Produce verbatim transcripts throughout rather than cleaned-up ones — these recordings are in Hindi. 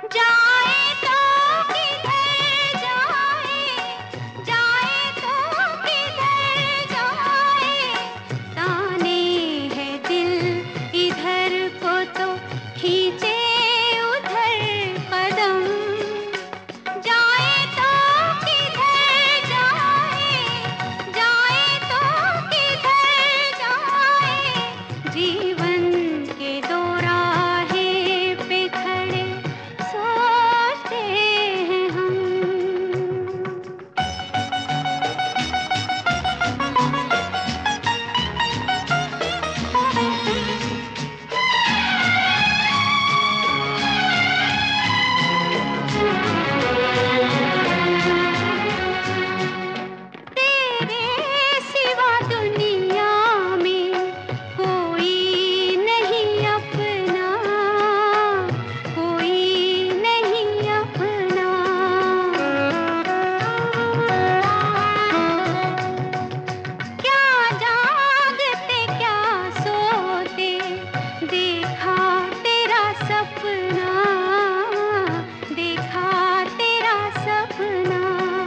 जाए तो किधर जाए, जाए तो किधर जाए, ताने है दिल इधर को तो खींचे उधर कदम। जाए तो किधर जाए, जाए तो किधर जाए, जीवन के दो राहे पे खड़े सोचते हैं हम। तेरे सिवा दुनिया में कोई नहीं अपना, कोई नहीं अपना। क्या जागते क्या सोते, देखा तेरा सपना, देखा तेरा सपना।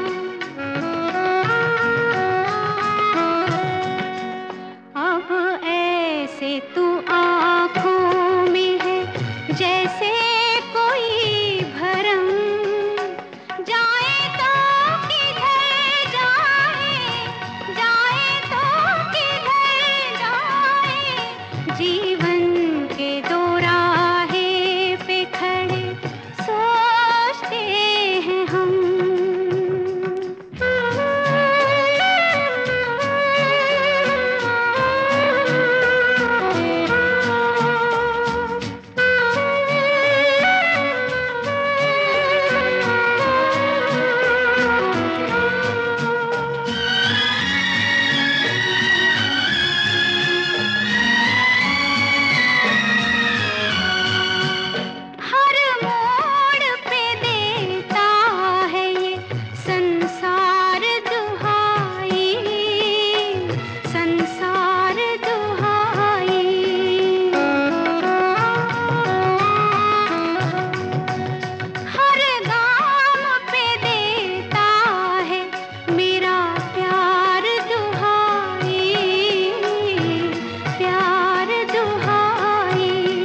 अब ऐसे तू आँखों में है जैसे कोई भरम। जाए तो किधर जाए, जाए तो किधर जाए, जीवन के दो राहे पे खड़े सोचते हैं हम। हर मोड़ पे देता है ये संसार दुहाई, संसार दुहाई। हर गाम पे देता है मेरा प्यार दुहाई, प्यार दुहाई।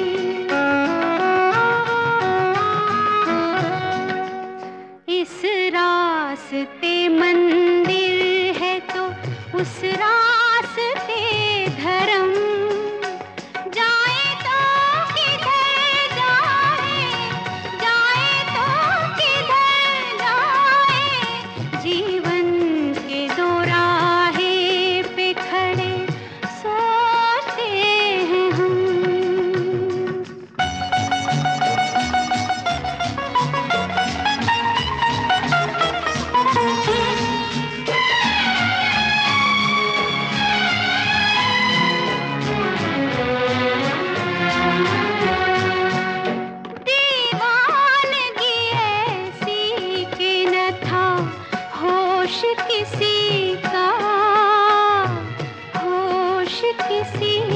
इस रास्ते मंदिर है तो उस रास्ते धर्म। जाए तो किधर जाए, जाए तो किधर जाए, जीवन के दो राहे पे खड़े सोचते हैं हम। दीवानगी ऐसी कि न था होश किसी का, होश किसी